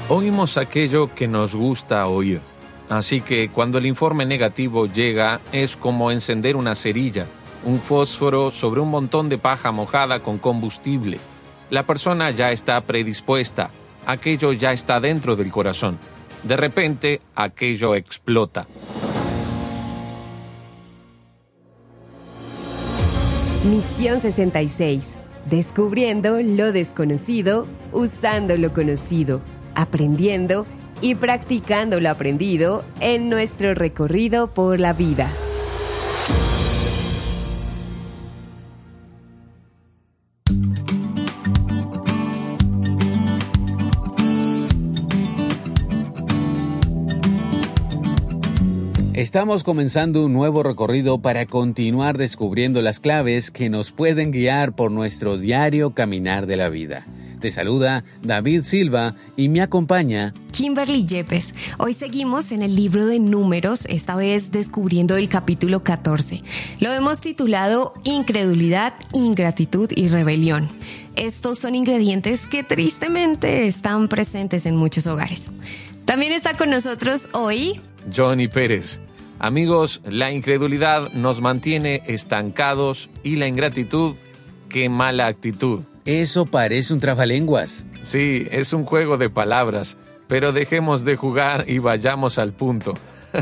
Oímos aquello que nos gusta oír. Así que cuando el informe negativo llega, es como encender una cerilla, un fósforo sobre un montón de paja mojada con combustible. La persona ya está predispuesta, aquello ya está dentro del corazón. De repente, aquello explota. Misión 66. Descubriendo lo desconocido, usando lo conocido, aprendiendo y practicando lo aprendido en nuestro recorrido por la vida. Estamos comenzando un nuevo recorrido para continuar descubriendo las claves que nos pueden guiar por nuestro diario caminar de la vida. Te saluda David Silva y me acompaña Kimberly Yepes. Hoy seguimos en el libro de Números, esta vez descubriendo el capítulo 14. Lo hemos titulado Incredulidad, Ingratitud y Rebelión. Estos son ingredientes que tristemente están presentes en muchos hogares. También está con nosotros hoy Johnny Pérez. Amigos, la incredulidad nos mantiene estancados y la ingratitud, qué mala actitud. Eso parece un trabalenguas. Sí, es un juego de palabras, pero dejemos de jugar y vayamos al punto.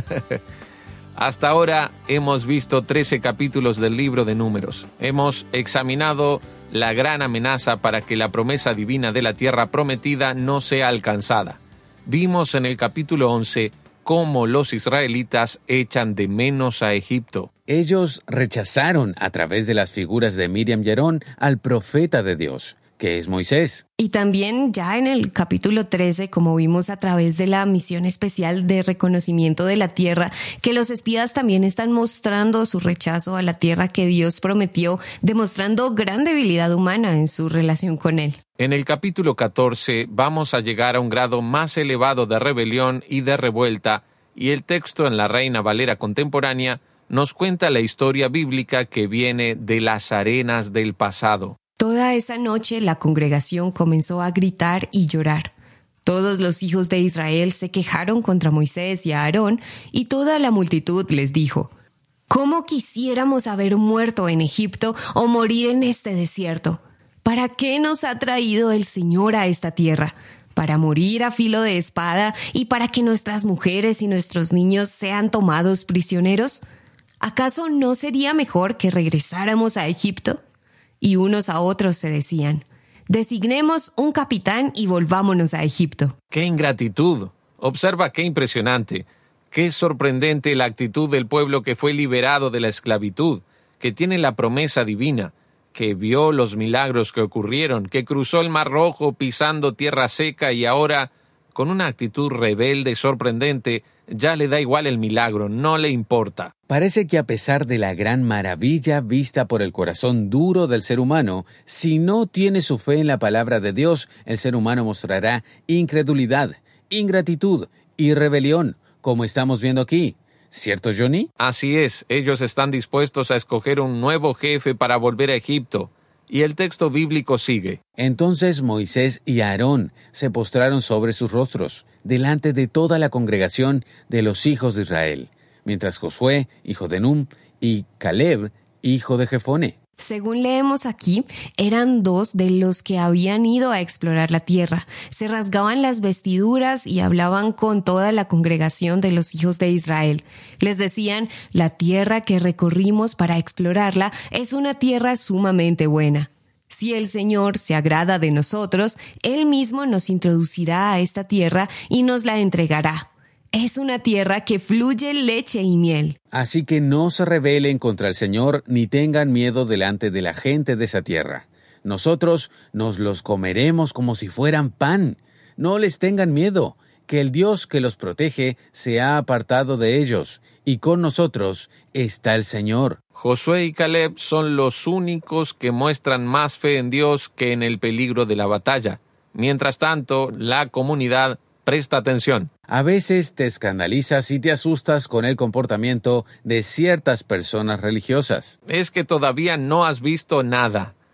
Hasta ahora hemos visto 13 capítulos del libro de Números. Hemos examinado la gran amenaza para que la promesa divina de la tierra prometida no sea alcanzada. Vimos en el capítulo 11 cómo los israelitas echan de menos a Egipto. Ellos rechazaron a través de las figuras de Miriam y Aarón al profeta de Dios, que es Moisés. Y también ya en el capítulo 13, como vimos a través de la misión especial de reconocimiento de la tierra, que los espías también están mostrando su rechazo a la tierra que Dios prometió, demostrando gran debilidad humana en su relación con él. En el capítulo 14 vamos a llegar a un grado más elevado de rebelión y de revuelta, y el texto en la Reina Valera contemporánea nos cuenta la historia bíblica que viene de las arenas del pasado. Toda esa noche la congregación comenzó a gritar y llorar. Todos los hijos de Israel se quejaron contra Moisés y Aarón, y toda la multitud les dijo: ¿Cómo quisiéramos haber muerto en Egipto o morir en este desierto? ¿Para qué nos ha traído el Señor a esta tierra? ¿Para morir a filo de espada y para que nuestras mujeres y nuestros niños sean tomados prisioneros? ¿Acaso no sería mejor que regresáramos a Egipto? Y unos a otros se decían: designemos un capitán y volvámonos a Egipto. ¡Qué ingratitud! Observa qué impresionante, qué sorprendente la actitud del pueblo que fue liberado de la esclavitud, que tiene la promesa divina, que vio los milagros que ocurrieron, que cruzó el Mar Rojo pisando tierra seca y ahora, con una actitud rebelde y sorprendente, ya le da igual el milagro, no le importa. Parece que a pesar de la gran maravilla vista por el corazón duro del ser humano, si no tiene su fe en la palabra de Dios, el ser humano mostrará incredulidad, ingratitud y rebelión, como estamos viendo aquí. ¿Cierto, Johnny? Así es, ellos están dispuestos a escoger un nuevo jefe para volver a Egipto. Y el texto bíblico sigue. Entonces Moisés y Aarón se postraron sobre sus rostros, delante de toda la congregación de los hijos de Israel, mientras Josué, hijo de Nun, y Caleb, hijo de Jefone. Según leemos aquí, eran dos de los que habían ido a explorar la tierra. Se rasgaban las vestiduras y hablaban con toda la congregación de los hijos de Israel. Les decían: la tierra que recorrimos para explorarla es una tierra sumamente buena. Si el Señor se agrada de nosotros, Él mismo nos introducirá a esta tierra y nos la entregará. Es una tierra que fluye leche y miel. Así que no se rebelen contra el Señor ni tengan miedo delante de la gente de esa tierra. Nosotros nos los comeremos como si fueran pan. No les tengan miedo, que el Dios que los protege se ha apartado de ellos, y con nosotros está el Señor. Josué y Caleb son los únicos que muestran más fe en Dios que en el peligro de la batalla. Mientras tanto, la comunidad presta atención. A veces te escandalizas y te asustas con el comportamiento de ciertas personas religiosas. Es que todavía no has visto nada.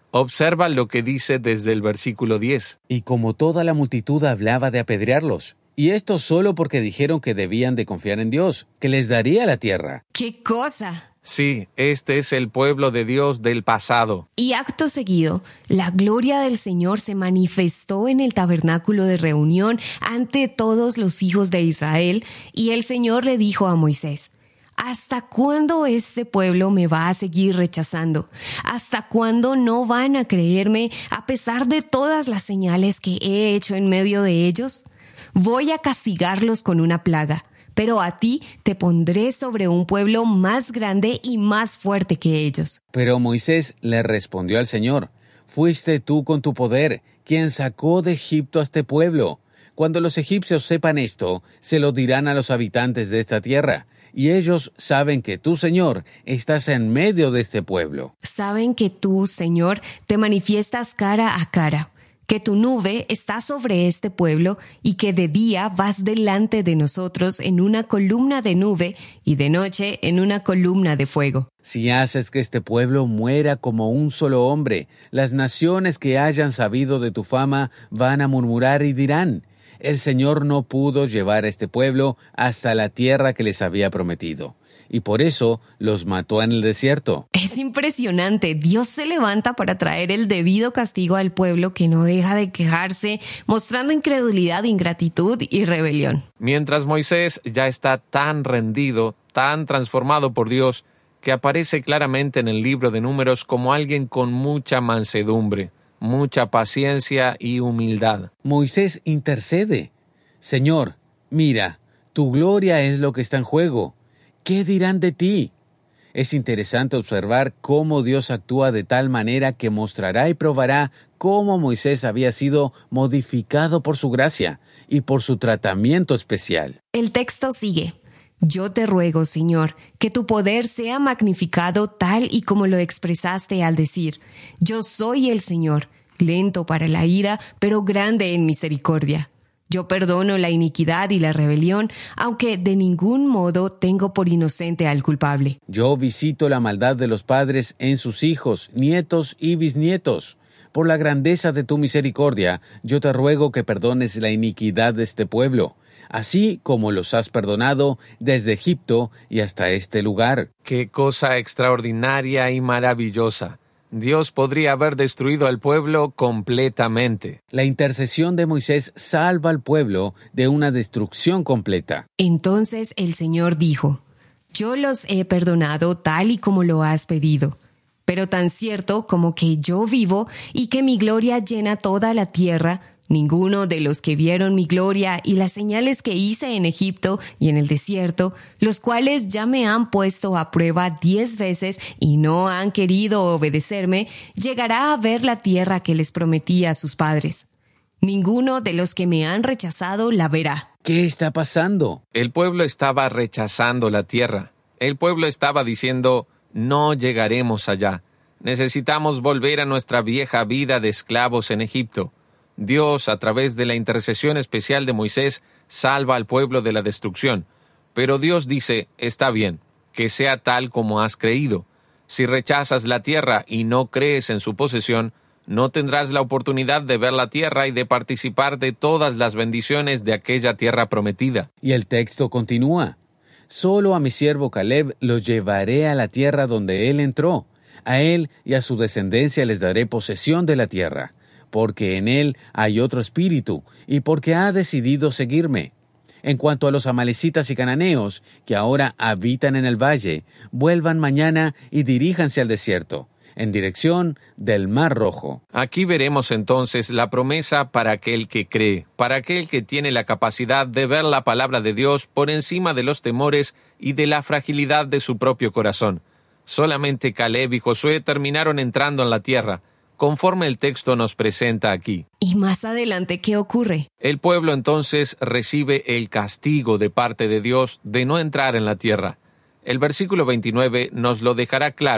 Observa lo que dice desde el versículo 10. Y como toda la multitud hablaba de apedrearlos, y esto solo porque dijeron que debían de confiar en Dios, que les daría la tierra. ¡Qué cosa! Sí, este es el pueblo de Dios del pasado. Y acto seguido, la gloria del Señor se manifestó en el tabernáculo de reunión ante todos los hijos de Israel, y el Señor le dijo a Moisés: ¿hasta cuándo este pueblo me va a seguir rechazando? ¿Hasta cuándo no van a creerme a pesar de todas las señales que he hecho en medio de ellos? Voy a castigarlos con una plaga, pero a ti te pondré sobre un pueblo más grande y más fuerte que ellos. Pero Moisés le respondió al Señor: fuiste tú con tu poder quien sacó de Egipto a este pueblo. Cuando los egipcios sepan esto, se lo dirán a los habitantes de esta tierra, y ellos saben que tú, Señor, estás en medio de este pueblo. Saben que tú, Señor, te manifiestas cara a cara, que tu nube está sobre este pueblo y que de día vas delante de nosotros en una columna de nube y de noche en una columna de fuego. Si haces que este pueblo muera como un solo hombre, las naciones que hayan sabido de tu fama van a murmurar y dirán: el Señor no pudo llevar a este pueblo hasta la tierra que les había prometido, y por eso los mató en el desierto. Es impresionante. Dios se levanta para traer el debido castigo al pueblo que no deja de quejarse, mostrando incredulidad, ingratitud y rebelión. Mientras Moisés ya está tan rendido, tan transformado por Dios, que aparece claramente en el libro de Números como alguien con mucha mansedumbre, mucha paciencia y humildad. Moisés intercede: Señor, mira, tu gloria es lo que está en juego. ¿Qué dirán de ti? Es interesante observar cómo Dios actúa de tal manera que mostrará y probará cómo Moisés había sido modificado por su gracia y por su tratamiento especial. El texto sigue: yo te ruego, Señor, que tu poder sea magnificado tal y como lo expresaste al decir: yo soy el Señor, lento para la ira, pero grande en misericordia. Yo perdono la iniquidad y la rebelión, aunque de ningún modo tengo por inocente al culpable. Yo visito la maldad de los padres en sus hijos, nietos y bisnietos. Por la grandeza de tu misericordia, yo te ruego que perdones la iniquidad de este pueblo, así como los has perdonado desde Egipto y hasta este lugar. ¡Qué cosa extraordinaria y maravillosa! Dios podría haber destruido al pueblo completamente. La intercesión de Moisés salva al pueblo de una destrucción completa. Entonces el Señor dijo: yo los he perdonado tal y como lo has pedido, pero tan cierto como que yo vivo y que mi gloria llena toda la tierra, ninguno de los que vieron mi gloria y las señales que hice en Egipto y en el desierto, los cuales ya me han puesto a prueba 10 veces y no han querido obedecerme, llegará a ver la tierra que les prometí a sus padres. Ninguno de los que me han rechazado la verá. ¿Qué está pasando? El pueblo estaba rechazando la tierra. El pueblo estaba diciendo: no llegaremos allá. Necesitamos volver a nuestra vieja vida de esclavos en Egipto. Dios, a través de la intercesión especial de Moisés, salva al pueblo de la destrucción. Pero Dios dice: está bien, que sea tal como has creído. Si rechazas la tierra y no crees en su posesión, no tendrás la oportunidad de ver la tierra y de participar de todas las bendiciones de aquella tierra prometida. Y el texto continúa: solo a mi siervo Caleb los llevaré a la tierra donde él entró. A él y a su descendencia les daré posesión de la tierra, porque en él hay otro espíritu, y porque ha decidido seguirme. En cuanto a los amalecitas y cananeos, que ahora habitan en el valle, vuelvan mañana y diríjanse al desierto, en dirección del Mar Rojo. Aquí veremos entonces la promesa para aquel que cree, para aquel que tiene la capacidad de ver la palabra de Dios por encima de los temores y de la fragilidad de su propio corazón. Solamente Caleb y Josué terminaron entrando en la tierra, conforme el texto nos presenta aquí. ¿Y más adelante qué ocurre? El pueblo entonces recibe el castigo de parte de Dios de no entrar en la tierra. El versículo 29 nos lo dejará claro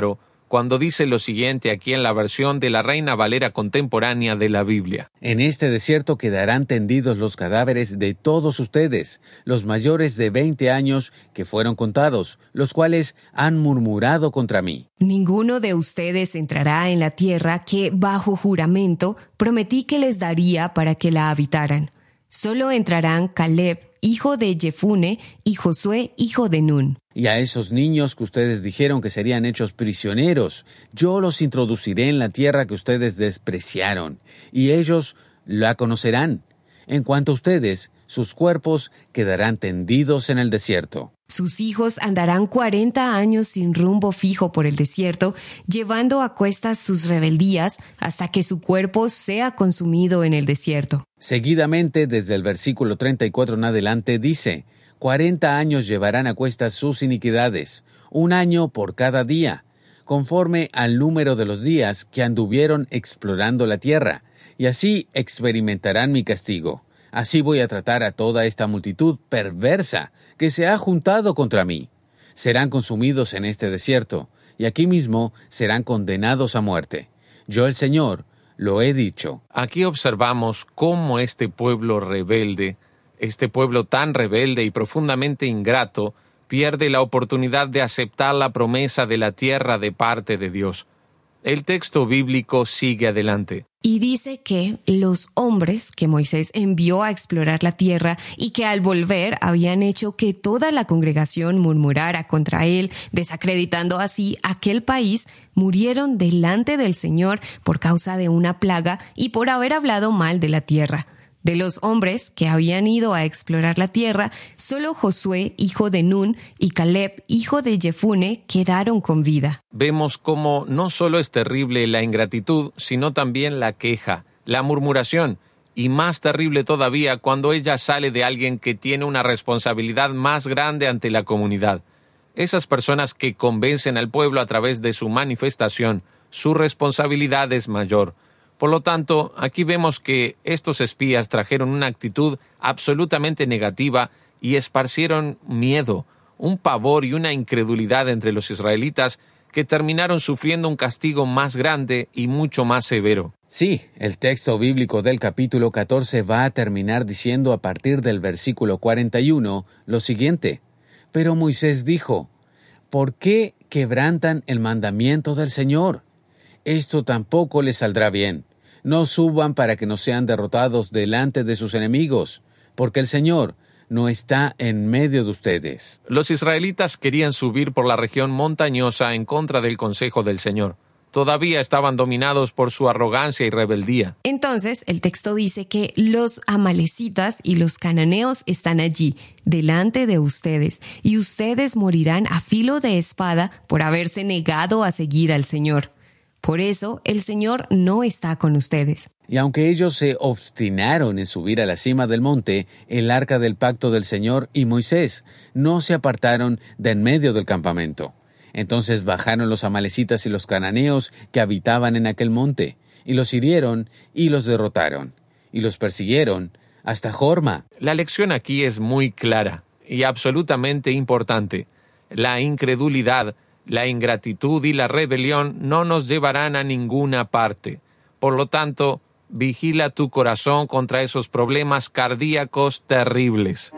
cuando dice lo siguiente aquí en la versión de la Reina Valera contemporánea de la Biblia. En este desierto quedarán tendidos los cadáveres de todos ustedes, los mayores de 20 años que fueron contados, los cuales han murmurado contra mí. Ninguno de ustedes entrará en la tierra que, bajo juramento, prometí que les daría para que la habitaran. Solo entrarán Caleb, hijo de Jefune, y Josué, hijo de Nun. Y a esos niños que ustedes dijeron que serían hechos prisioneros, yo los introduciré en la tierra que ustedes despreciaron, y ellos la conocerán. En cuanto a ustedes, sus cuerpos quedarán tendidos en el desierto. Sus hijos andarán 40 años sin rumbo fijo por el desierto, llevando a cuestas sus rebeldías hasta que su cuerpo sea consumido en el desierto. Seguidamente, desde el versículo 34 en adelante, dice: 40 años llevarán a cuestas sus iniquidades, 1 año por cada día, conforme al número de los días que anduvieron explorando la tierra, y así experimentarán mi castigo. Así voy a tratar a toda esta multitud perversa que se ha juntado contra mí. Serán consumidos en este desierto, y aquí mismo serán condenados a muerte. Yo, el Señor, lo he dicho. Aquí observamos cómo este pueblo rebelde, este pueblo tan rebelde y profundamente ingrato, pierde la oportunidad de aceptar la promesa de la tierra de parte de Dios. El texto bíblico sigue adelante. Y dice que los hombres que Moisés envió a explorar la tierra y que al volver habían hecho que toda la congregación murmurara contra él, desacreditando así aquel país, murieron delante del Señor por causa de una plaga y por haber hablado mal de la tierra. De los hombres que habían ido a explorar la tierra, solo Josué, hijo de Nun, y Caleb, hijo de Jefune, quedaron con vida. Vemos cómo no solo es terrible la ingratitud, sino también la queja, la murmuración, y más terrible todavía cuando ella sale de alguien que tiene una responsabilidad más grande ante la comunidad. Esas personas que convencen al pueblo a través de su manifestación, su responsabilidad es mayor. Por lo tanto, aquí vemos que estos espías trajeron una actitud absolutamente negativa y esparcieron miedo, un pavor y una incredulidad entre los israelitas que terminaron sufriendo un castigo más grande y mucho más severo. Sí, el texto bíblico del capítulo 14 va a terminar diciendo a partir del versículo 41 lo siguiente: Pero Moisés dijo: ¿Por qué quebrantan el mandamiento del Señor? Esto tampoco les saldrá bien. No suban para que no sean derrotados delante de sus enemigos, porque el Señor no está en medio de ustedes. Los israelitas querían subir por la región montañosa en contra del consejo del Señor. Todavía estaban dominados por su arrogancia y rebeldía. Entonces, el texto dice que los amalecitas y los cananeos están allí, delante de ustedes, y ustedes morirán a filo de espada por haberse negado a seguir al Señor. Por eso, el Señor no está con ustedes. Y aunque ellos se obstinaron en subir a la cima del monte, el arca del pacto del Señor y Moisés no se apartaron de en medio del campamento. Entonces bajaron los amalecitas y los cananeos que habitaban en aquel monte, y los hirieron y los derrotaron, y los persiguieron hasta Jorma. La lección aquí es muy clara y absolutamente importante. La incredulidad, la ingratitud y la rebelión no nos llevarán a ninguna parte. Por lo tanto, vigila tu corazón contra esos problemas cardíacos terribles.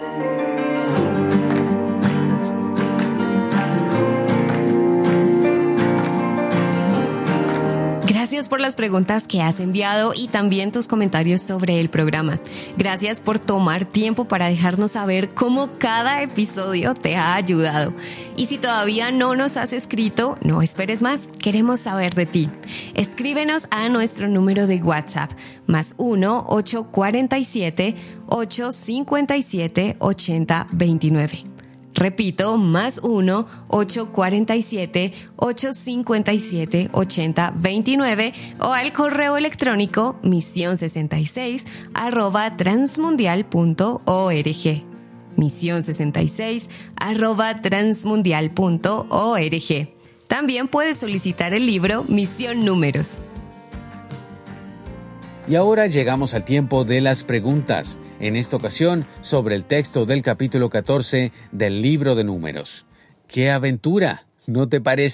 Gracias por las preguntas que has enviado y también tus comentarios sobre el programa. Gracias por tomar tiempo para dejarnos saber cómo cada episodio te ha ayudado. Y si todavía no nos has escrito, no esperes más. Queremos saber de ti. Escríbenos a nuestro número de WhatsApp, +1 847 857 8029. Repito, +1 847 857 8029 o al correo electrónico mision66@transmundial.org. mision66@transmundial.org. También puedes solicitar el libro Misión Números. Y ahora llegamos al tiempo de las preguntas, en esta ocasión sobre el texto del capítulo 14 del libro de Números. ¡Qué aventura! ¿No te parece?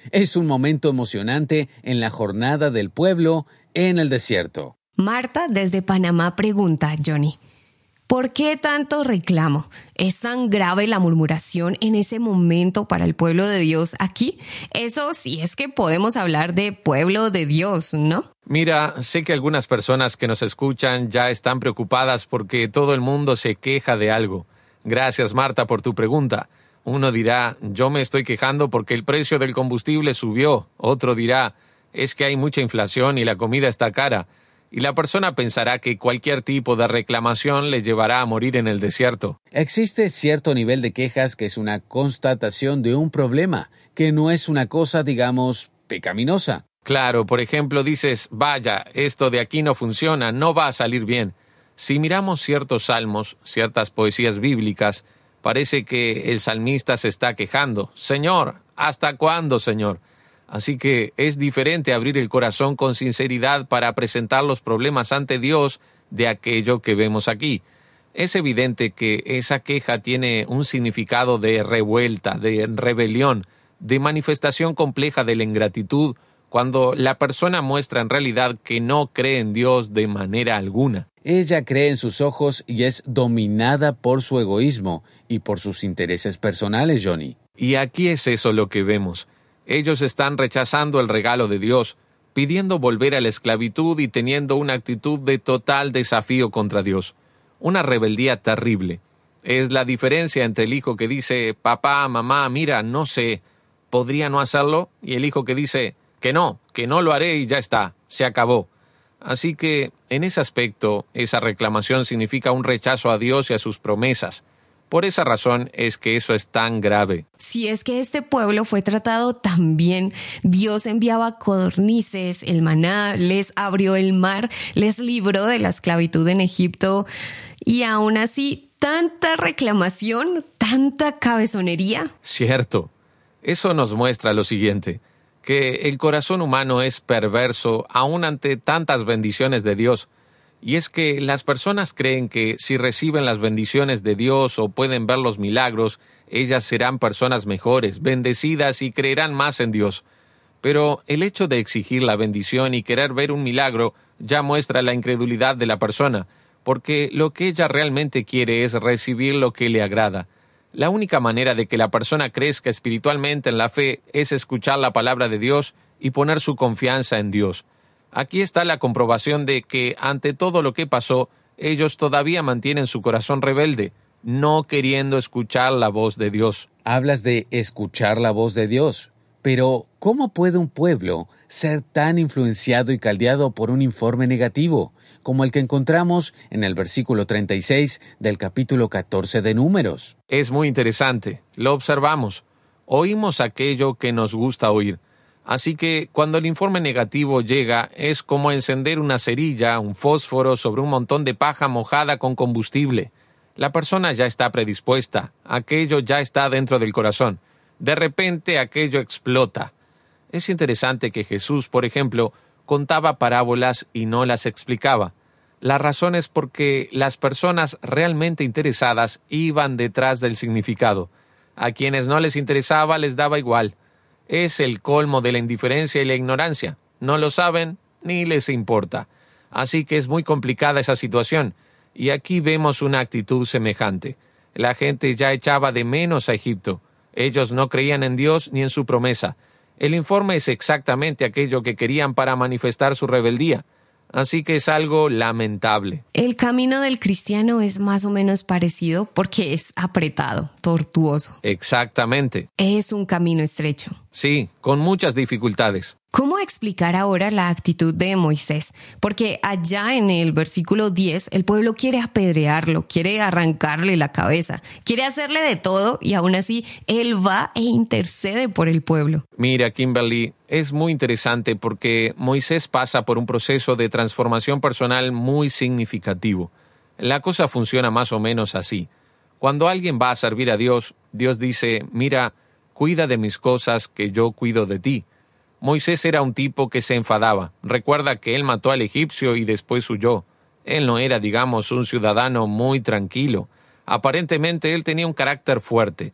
Es un momento emocionante en la jornada del pueblo en el desierto. Marta desde Panamá pregunta, Johnny, ¿por qué tanto reclamo? ¿Es tan grave la murmuración en ese momento para el pueblo de Dios aquí? Eso sí es que podemos hablar de pueblo de Dios, ¿no? Mira, sé que algunas personas que nos escuchan ya están preocupadas porque todo el mundo se queja de algo. Gracias, Marta, por tu pregunta. Uno dirá, yo me estoy quejando porque el precio del combustible subió. Otro dirá, es que hay mucha inflación y la comida está cara. Y la persona pensará que cualquier tipo de reclamación le llevará a morir en el desierto. Existe cierto nivel de quejas que es una constatación de un problema, que no es una cosa, digamos, pecaminosa. Claro, por ejemplo, dices, vaya, esto de aquí no funciona, no va a salir bien. Si miramos ciertos salmos, ciertas poesías bíblicas, parece que el salmista se está quejando. Señor, ¿hasta cuándo, Señor? Así que es diferente abrir el corazón con sinceridad para presentar los problemas ante Dios de aquello que vemos aquí. Es evidente que esa queja tiene un significado de revuelta, de rebelión, de manifestación compleja de la ingratitud, cuando la persona muestra en realidad que no cree en Dios de manera alguna. Ella cree en sus ojos y es dominada por su egoísmo y por sus intereses personales, Johnny. Y aquí es eso lo que vemos. Ellos están rechazando el regalo de Dios, pidiendo volver a la esclavitud y teniendo una actitud de total desafío contra Dios. Una rebeldía terrible. Es la diferencia entre el hijo que dice, papá, mamá, mira, no sé, ¿podría no hacerlo? Y el hijo que dice, que no lo haré y ya está, se acabó. Así que, en ese aspecto, esa reclamación significa un rechazo a Dios y a sus promesas. Por esa razón es que eso es tan grave. Si es que este pueblo fue tratado tan bien, Dios enviaba codornices, el maná, les abrió el mar, les libró de la esclavitud en Egipto, y aún así, tanta reclamación, tanta cabezonería. Cierto. Eso nos muestra lo siguiente, que el corazón humano es perverso aún ante tantas bendiciones de Dios. Y es que las personas creen que si reciben las bendiciones de Dios o pueden ver los milagros, ellas serán personas mejores, bendecidas y creerán más en Dios. Pero el hecho de exigir la bendición y querer ver un milagro ya muestra la incredulidad de la persona, porque lo que ella realmente quiere es recibir lo que le agrada. La única manera de que la persona crezca espiritualmente en la fe es escuchar la palabra de Dios y poner su confianza en Dios. Aquí está la comprobación de que, ante todo lo que pasó, ellos todavía mantienen su corazón rebelde, no queriendo escuchar la voz de Dios. Hablas de escuchar la voz de Dios, pero ¿cómo puede un pueblo ser tan influenciado y caldeado por un informe negativo, como el que encontramos en el versículo 36 del capítulo 14 de Números? Es muy interesante, lo observamos. Oímos aquello que nos gusta oír. Así que cuando el informe negativo llega, es como encender una cerilla, un fósforo sobre un montón de paja mojada con combustible. La persona ya está predispuesta, aquello ya está dentro del corazón. De repente aquello explota. Es interesante que Jesús, por ejemplo, contaba parábolas y no las explicaba. La razón es porque las personas realmente interesadas iban detrás del significado. A quienes no les interesaba les daba igual. Es el colmo de la indiferencia y la ignorancia. No lo saben ni les importa. Así que es muy complicada esa situación. Y aquí vemos una actitud semejante. La gente ya echaba de menos a Egipto. Ellos no creían en Dios ni en su promesa. El informe es exactamente aquello que querían para manifestar su rebeldía. Así que es algo lamentable. El camino del cristiano es más o menos parecido porque es apretado, tortuoso. Exactamente. Es un camino estrecho. Sí, con muchas dificultades. ¿Cómo explicar ahora la actitud de Moisés? Porque allá en el versículo 10, el pueblo quiere apedrearlo, quiere arrancarle la cabeza, quiere hacerle de todo y aún así él va e intercede por el pueblo. Mira, Kimberly, es muy interesante porque Moisés pasa por un proceso de transformación personal muy significativo. La cosa funciona más o menos así. Cuando alguien va a servir a Dios, Dios dice, mira, cuida de mis cosas que yo cuido de ti. Moisés era un tipo que se enfadaba. Recuerda que él mató al egipcio y después huyó. Él no era, digamos, un ciudadano muy tranquilo. Aparentemente él tenía un carácter fuerte.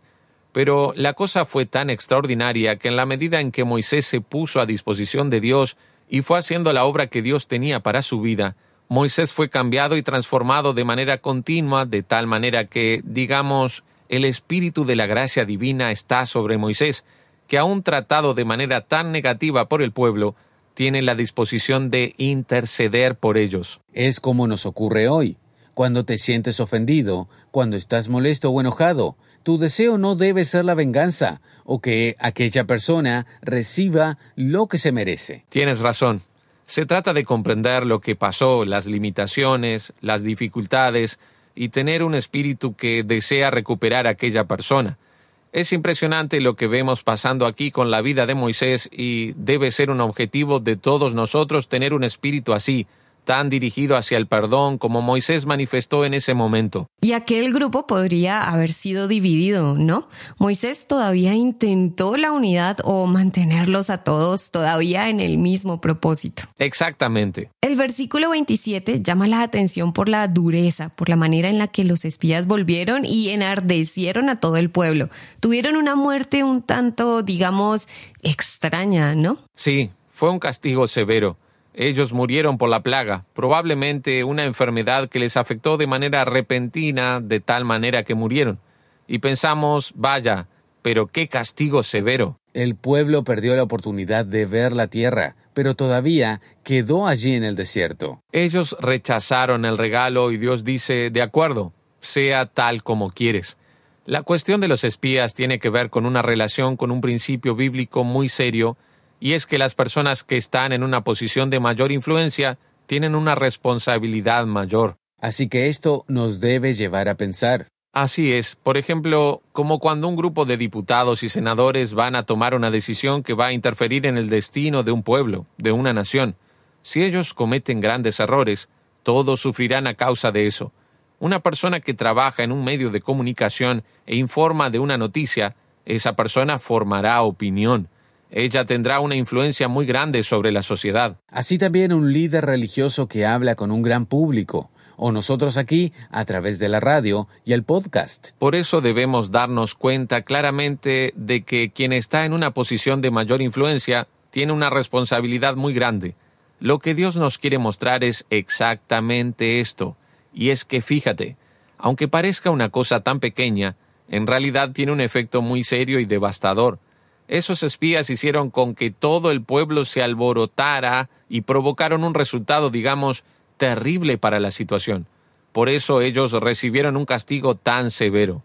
Pero la cosa fue tan extraordinaria que en la medida en que Moisés se puso a disposición de Dios y fue haciendo la obra que Dios tenía para su vida, Moisés fue cambiado y transformado de manera continua, de tal manera que, digamos, el espíritu de la gracia divina está sobre Moisés, que aún tratado de manera tan negativa por el pueblo, tiene la disposición de interceder por ellos. Es como nos ocurre hoy. Cuando te sientes ofendido, cuando estás molesto o enojado, tu deseo no debe ser la venganza o que aquella persona reciba lo que se merece. Tienes razón. Se trata de comprender lo que pasó, las limitaciones, las dificultades y tener un espíritu que desea recuperar a aquella persona. Es impresionante lo que vemos pasando aquí con la vida de Moisés y debe ser un objetivo de todos nosotros tener un espíritu así, tan dirigido hacia el perdón como Moisés manifestó en ese momento. Y aquel grupo podría haber sido dividido, ¿no? Moisés todavía intentó la unidad o mantenerlos a todos todavía en el mismo propósito. Exactamente. El versículo 27 llama la atención por la dureza, por la manera en la que los espías volvieron y enardecieron a todo el pueblo. Tuvieron una muerte un tanto, digamos, extraña, ¿no? Sí, fue un castigo severo. Ellos murieron por la plaga, probablemente una enfermedad que les afectó de manera repentina, de tal manera que murieron. Y pensamos, vaya, pero qué castigo severo. El pueblo perdió la oportunidad de ver la tierra, pero todavía quedó allí en el desierto. Ellos rechazaron el regalo y Dios dice, de acuerdo, sea tal como quieres. La cuestión de los espías tiene que ver con una relación con un principio bíblico muy serio, y es que las personas que están en una posición de mayor influencia tienen una responsabilidad mayor. Así que esto nos debe llevar a pensar. Así es. Por ejemplo, como cuando un grupo de diputados y senadores van a tomar una decisión que va a interferir en el destino de un pueblo, de una nación. Si ellos cometen grandes errores, todos sufrirán a causa de eso. Una persona que trabaja en un medio de comunicación e informa de una noticia, esa persona formará opinión. Ella tendrá una influencia muy grande sobre la sociedad. Así también un líder religioso que habla con un gran público, o nosotros aquí a través de la radio y el podcast. Por eso debemos darnos cuenta claramente de que quien está en una posición de mayor influencia tiene una responsabilidad muy grande. Lo que Dios nos quiere mostrar es exactamente esto, y es que fíjate, aunque parezca una cosa tan pequeña, en realidad tiene un efecto muy serio y devastador. Esos espías hicieron con que todo el pueblo se alborotara y provocaron un resultado, digamos, terrible para la situación. Por eso ellos recibieron un castigo tan severo.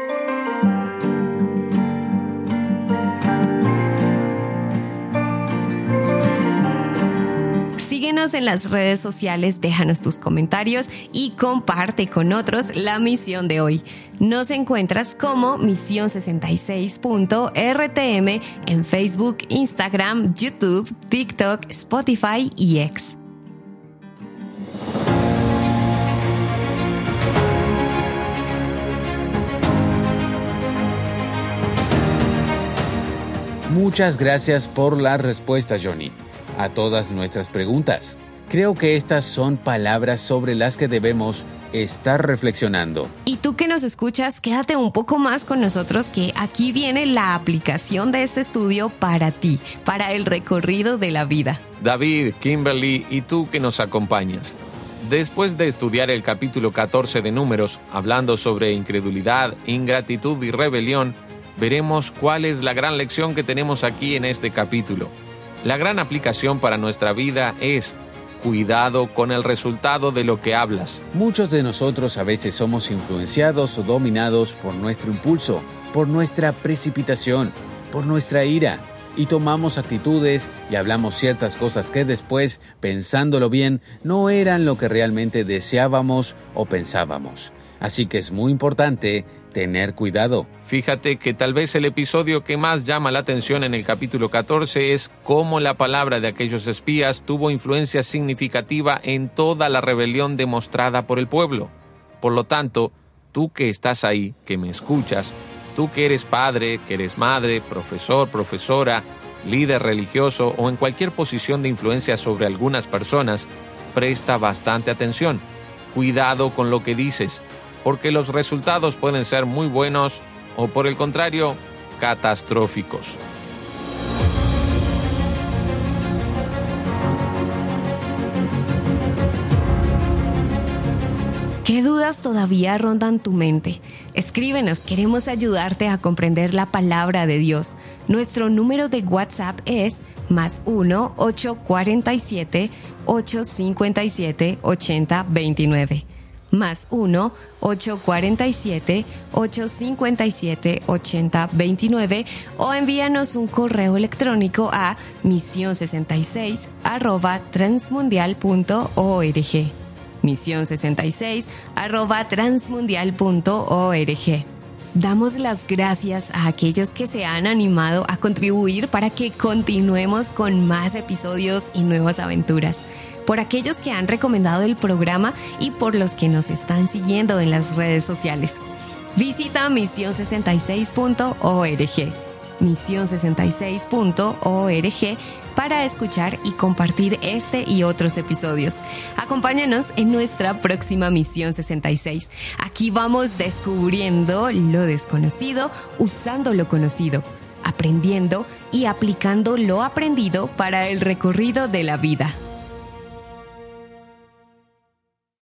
Síguenos en las redes sociales, déjanos tus comentarios y comparte con otros la misión de hoy. Nos encuentras como Misión66.rtm en Facebook, Instagram, YouTube, TikTok, Spotify y X. Muchas gracias por la respuesta, Johnny, a todas nuestras preguntas. Creo que estas son palabras sobre las que debemos estar reflexionando. Y tú que nos escuchas, quédate un poco más con nosotros, que aquí viene la aplicación de este estudio para ti, para el recorrido de la vida. David, Kimberly y tú que nos acompañas. Después de estudiar el capítulo 14 de Números, hablando sobre incredulidad, ingratitud y rebelión, veremos cuál es la gran lección que tenemos aquí en este capítulo. La gran aplicación para nuestra vida es: cuidado con el resultado de lo que hablas. Muchos de nosotros a veces somos influenciados o dominados por nuestro impulso, por nuestra precipitación, por nuestra ira, y tomamos actitudes y hablamos ciertas cosas que después, pensándolo bien, no eran lo que realmente deseábamos o pensábamos. Así que es muy importante tener cuidado. Fíjate que tal vez el episodio que más llama la atención en el capítulo 14 es cómo la palabra de aquellos espías tuvo influencia significativa en toda la rebelión demostrada por el pueblo. Por lo tanto, tú que estás ahí, que me escuchas, tú que eres padre, que eres madre, profesor, profesora, líder religioso o en cualquier posición de influencia sobre algunas personas, presta bastante atención. Cuidado con lo que dices, porque los resultados pueden ser muy buenos o por el contrario, catastróficos. ¿Qué dudas todavía rondan tu mente? Escríbenos, queremos ayudarte a comprender la palabra de Dios. Nuestro número de WhatsApp es +1 847 857 8029. +1 847 857 8029 o envíanos un correo electrónico a mision66@transmundial.org. mision66@transmundial.org. Damos las gracias a aquellos que se han animado a contribuir para que continuemos con más episodios y nuevas aventuras, por aquellos que han recomendado el programa y por los que nos están siguiendo en las redes sociales. Visita mision66.org. mision66.org para escuchar y compartir este y otros episodios. Acompáñanos en nuestra próxima Misión 66. Aquí vamos descubriendo lo desconocido, usando lo conocido, aprendiendo y aplicando lo aprendido para el recorrido de la vida.